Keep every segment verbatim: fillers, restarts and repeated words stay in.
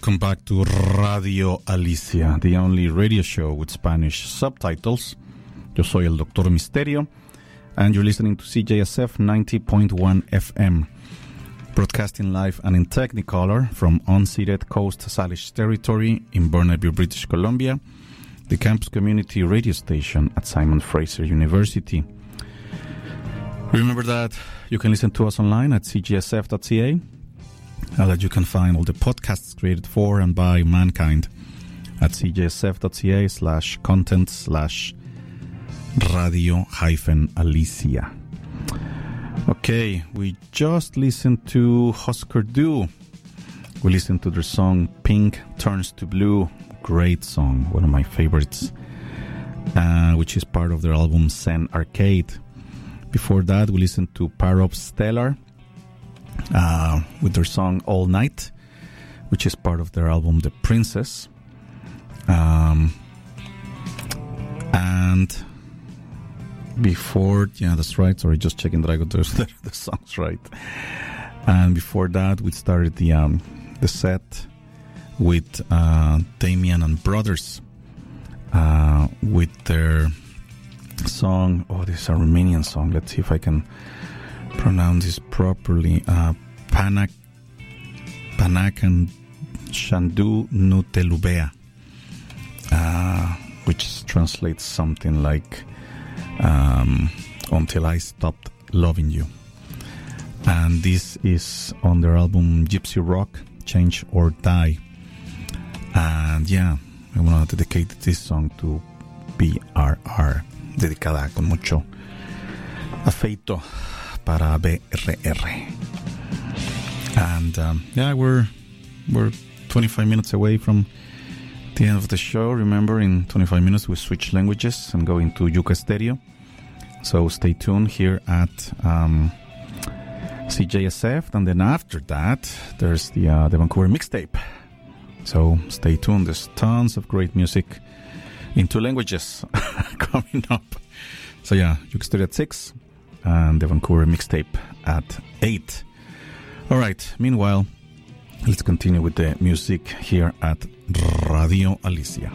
Welcome back to Radio Alicia, the only radio show with Spanish subtitles. Yo soy el Doctor Misterio, and you're listening to C J S F ninety point one F M, broadcasting live and in Technicolor from unceded Coast Salish territory in Burnaby, British Columbia, the campus community radio station at Simon Fraser University. Remember that you can listen to us online at c g s f dot c a, and that you can find all the podcasts created for and by mankind at c j s f dot c a slash content slash radio hyphen Alicia. Okay, we just listened to Husker Du. We listened to their song Pink Turns to Blue. Great song, one of my favorites, uh, which is part of their album Zen Arcade. Before that, we listened to Parop Stellar uh, with their song All Night, which is part of their album The Princess. Um, and before, yeah, that's right. Sorry, just checking that I got those, the, the songs right. And before that, we started the um, the set with uh, Damien and Brothers uh, with their song. Oh, this is a Romanian song. Let's see if I can pronounce this properly. Uh, Panak Panakan Shandu Nu Te Lubea, uh, which translates something like um, Until I Stopped Loving You. And this is on their album Gypsy Rock, Change or Die. And yeah, I want to dedicate this song to B R R, dedicada con mucho afeito para B R R. And um, yeah, we're we're twenty-five minutes away from the end of the show. Remember, in twenty-five minutes we switch languages and go into Yucca Stereo. So stay tuned here at um, C J S F, and then after that there's the uh, the Vancouver mixtape. So stay tuned. There's tons of great music in two languages coming up. So yeah, Yucca Stereo at six and the Vancouver mixtape at eight. All right. Meanwhile, let's continue with the music here at Radio Alicia.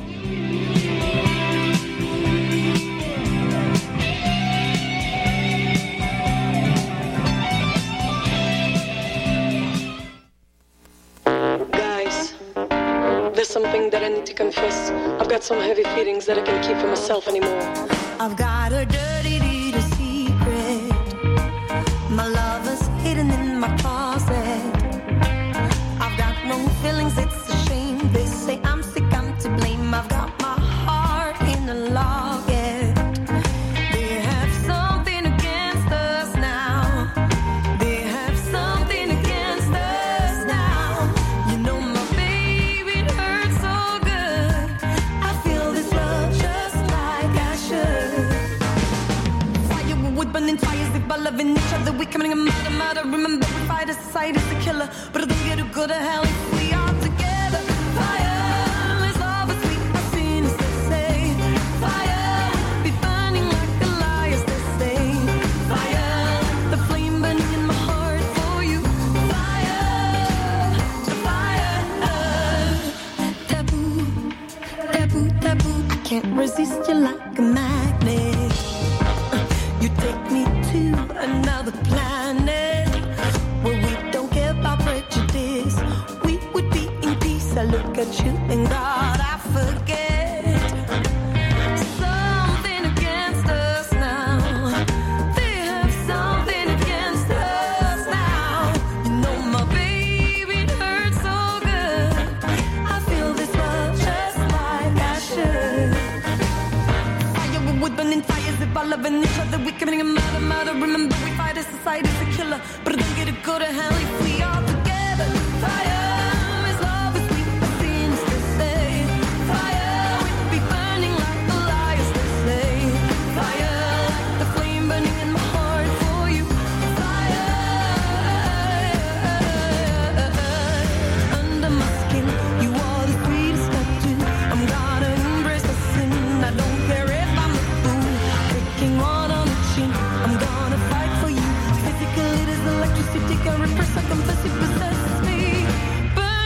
There's something that I need to confess. I've got some heavy feelings that I can't keep for myself anymore. I've got a dirty little secret. My love is hidden in my closet. I've got no feelings, it's a shame. They say I'm sick, I'm to blame. I've got my heart in a locket. They have something against us now. They have something against us now. You know my baby, it hurts so good. I feel this love just like I should. Fire, we would burn in fires if by loving each other we coming a murder, murder. Remember we fight as society is a killer, but I don't get to go to hell if we are together. Fire, let's love as sweet as sin as they say. Fire, be burning like the liars they say. Fire, the flame burning in my heart for you. Fire, fire. Taboo, taboo, taboo. Can't resist you like a magnet. You take me to another planet where we don't care about prejudice. We would be in peace. I look at you and God, I forget. Something against us now. They have something against us now. You know my baby, it hurts so good. I feel this love just like I should. Fire, we would burn in fires if by loving each other we committing a murder, murder. Remember we fight as society is a killer, but I don't get to go to hell if we are together. Fire, is love as sweet as sin as they say. Fire, we be burning like the liars they say. Fire, the flame burning in my heart for you. Fire, under my skin, you are the sweetest tattoo. I'm gonna embrace the sin. I don't care if I'm a fool, taking one on the chin. I'm gonna fight for you. Physically, it is electricity. Can repress, I confess it possesses me. Burn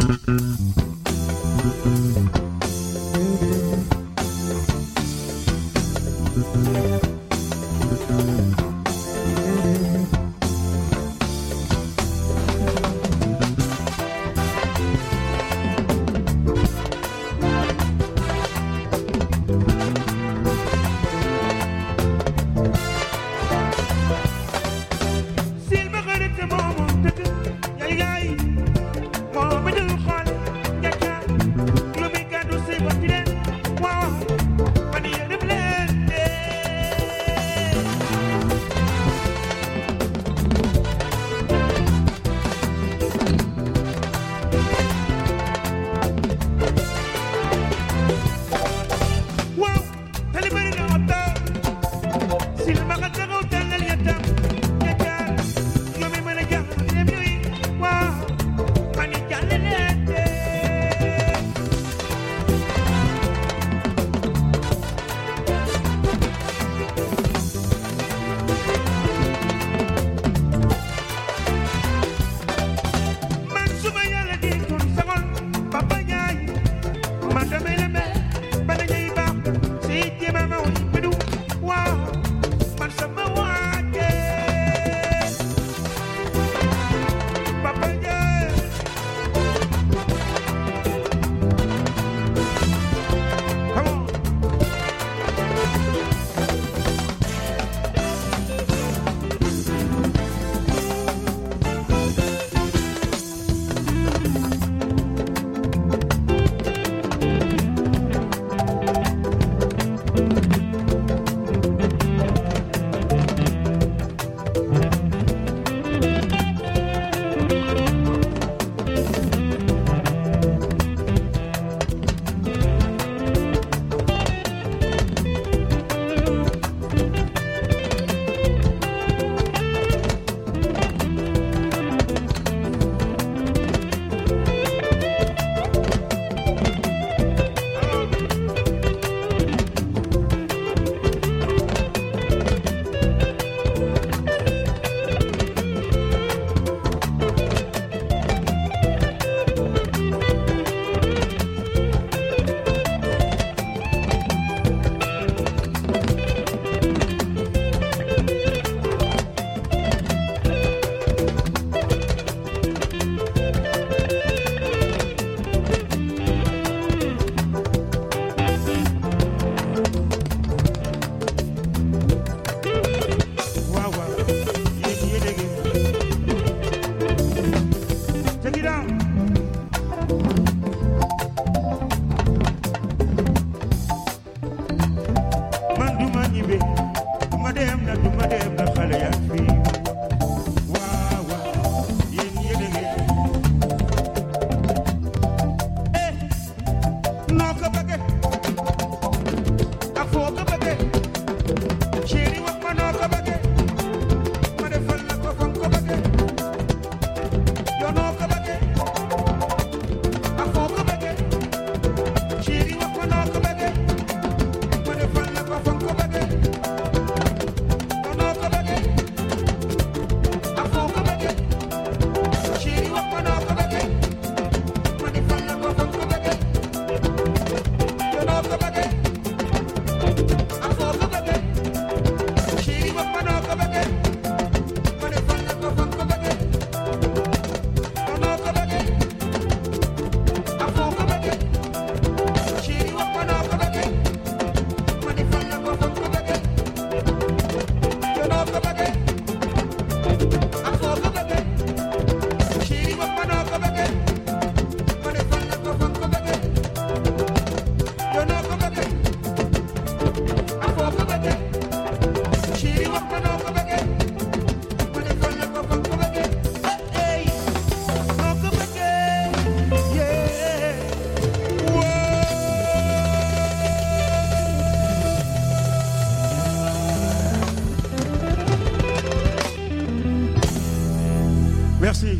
Merci.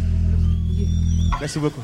Merci beaucoup.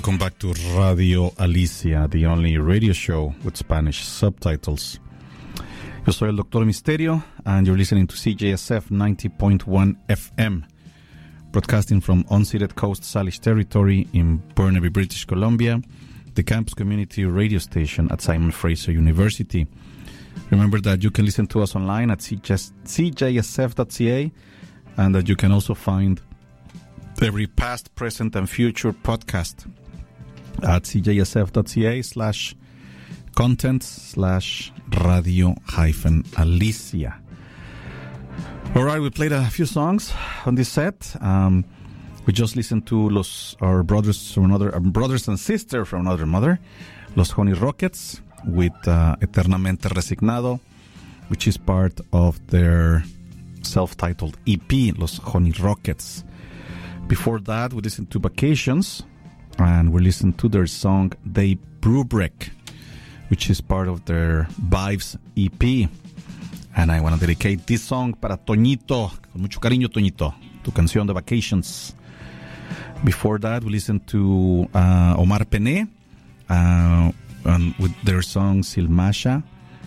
Welcome back to Radio Alicia, the only radio show with Spanish subtitles. Yo soy el Doctor Misterio, and you're listening to C J S F ninety point one F M, broadcasting from unceded Coast Salish territory in Burnaby, British Columbia, the campus community radio station at Simon Fraser University. Remember that you can listen to us online at C J S F dot C A, and that you can also find every past, present, and future podcast at C J S F dot C A slash content slash radio hyphen Alicia. All right, we played a few songs on this set. Um, we just listened to los our brothers from another uh, brothers and sisters from another mother, Los Honey Rockets, with uh, Eternamente Resignado, which is part of their self-titled E P, Los Honey Rockets. Before that, we listened to Vacations, and we listened to their song De Brubeck, which is part of their Vibes E P. And I want to dedicate this song para Toñito, con mucho cariño, Toñito, tu canción de Vacations. Before that, we listened to uh, Omar Pené, uh, and with their song Silmasha,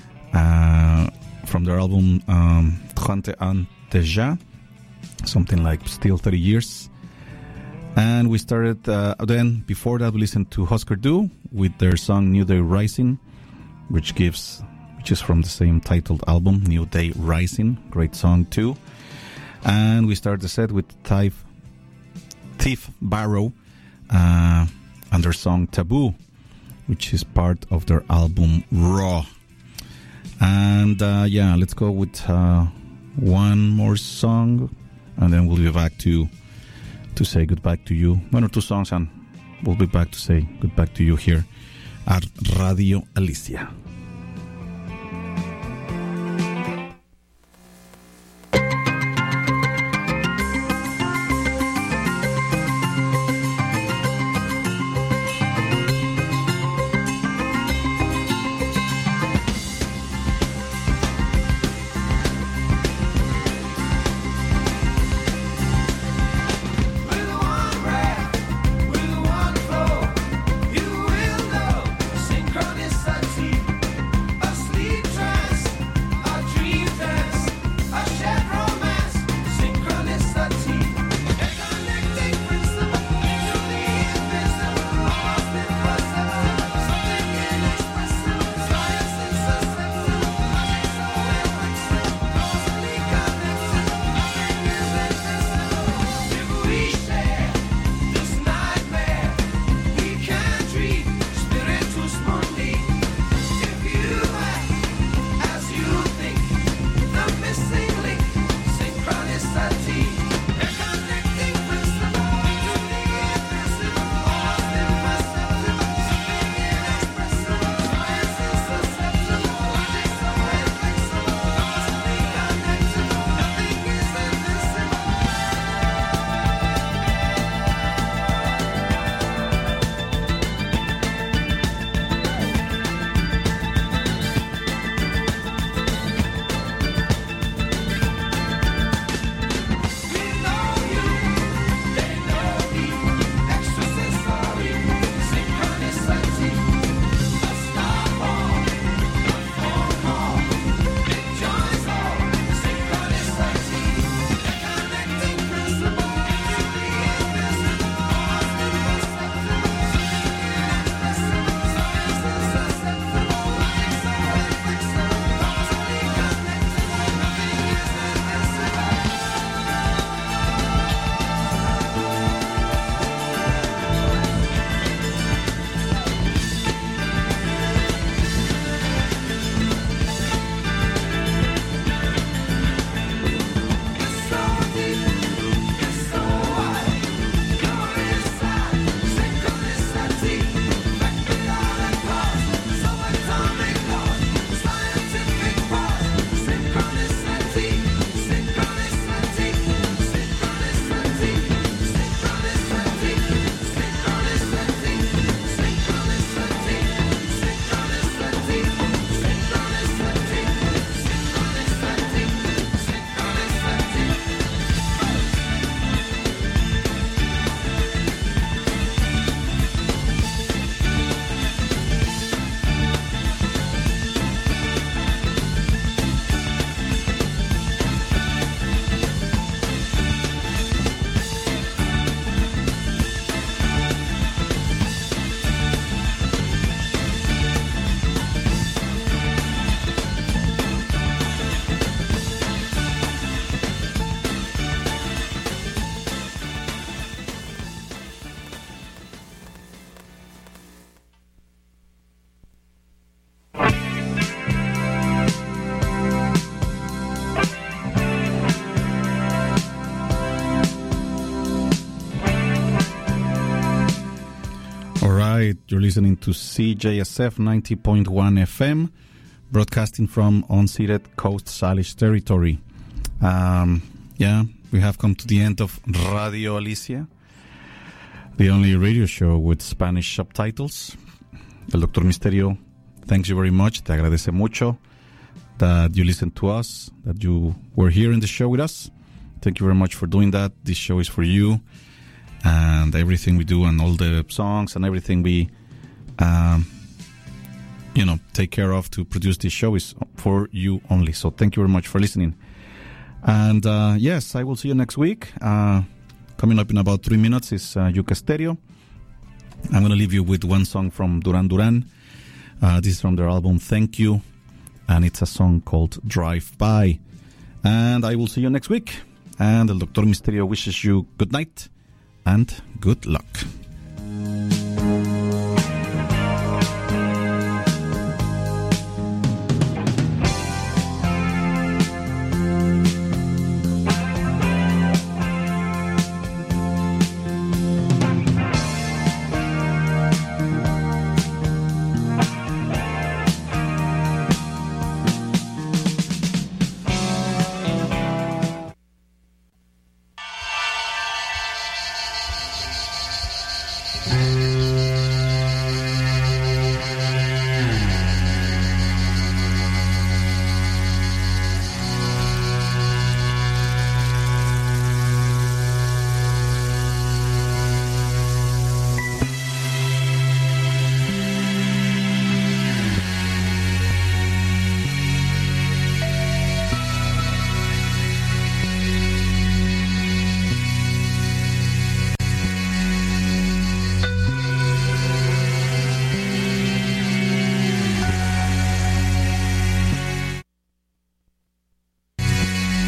uh, from their album um, Trente Ans Déjà, something like Still thirty years. And we started, uh, then before that we listened to Husker Du with their song New Day Rising, which gives, which is from the same titled album, New Day Rising, great song too. And we started the set with Thief, Thief Barrow uh, and their song Taboo, which is part of their album Raw. And uh, yeah, let's go with uh, one more song, and then we'll be back to to say goodbye to you. One or two songs, and we'll be back to say goodbye to you here at Radio Alicia. Synchronicity. right. You're listening to C J S F ninety point one F M, broadcasting from unceded Coast Salish territory. Um, yeah, we have come to the end of Radio Alicia, the only radio show with Spanish subtitles. El Doctor Misterio, thanks you very much. Te agradece mucho that you listened to us, that you were here in the show with us. Thank you very much for doing that. This show is for you. And everything we do and all the songs and everything we, um, you know, take care of to produce this show is for you only. So thank you very much for listening. And, uh, yes, I will see you next week. Uh, coming up in about three minutes is uh, Yuca Stereo. I'm going to leave you with one song from Duran Duran. Uh, this is from their album Thank You. And it's a song called Drive By. And I will see you next week. And El Doctor Misterio wishes you good night and good luck.